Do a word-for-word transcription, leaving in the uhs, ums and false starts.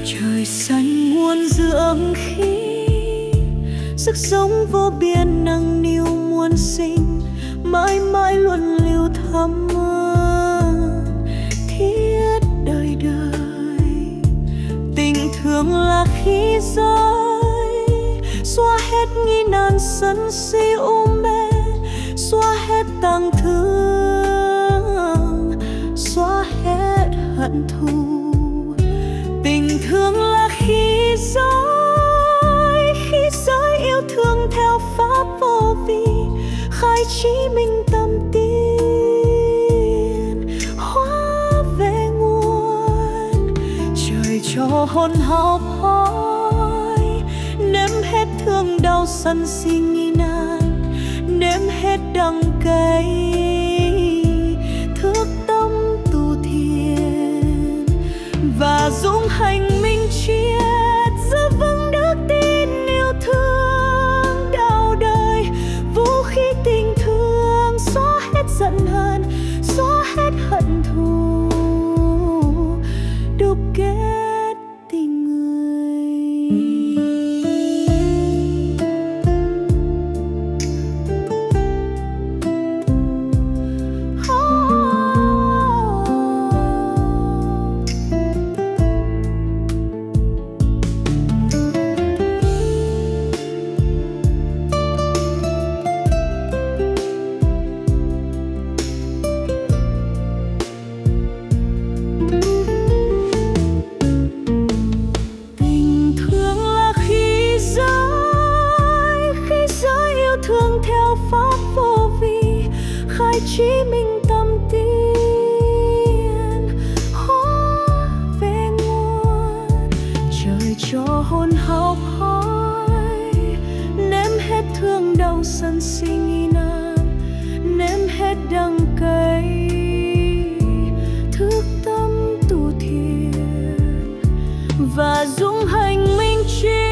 Trời xanh muôn dưỡng khí, sức sống vô biên nâng niu muôn sinh, mãi mãi luân lưu thắm thiết đời đời. Tình thương là khí giới, xóa hết nghi nan sân si u mê, xóa hết tang thương, xóa hết hận thù. Tình thương là khí giới, khí giới yêu thương theo pháp vô vi, khai trí minh tâm tiên, hóa về nguồn. Trời cho hồn hậu hỏi, nếm hết thương đau sân si nghi nan, nếm hết đắng cay thước tâm tu thiền, và dũng hành minh triết giữ vững đức tin yêu thương đạo đời. Vũ khí tình thương xóa hết giận hờn, xóa hết hận thù, đúc kết tình người. Chí minh tâm tiên, hóa về nguồn. Trời cho hồn học hỏi, nếm hết thương đau sân si nghi nan, nếm hết đắng cay thức tâm tu thiền, và dũng hành minh triết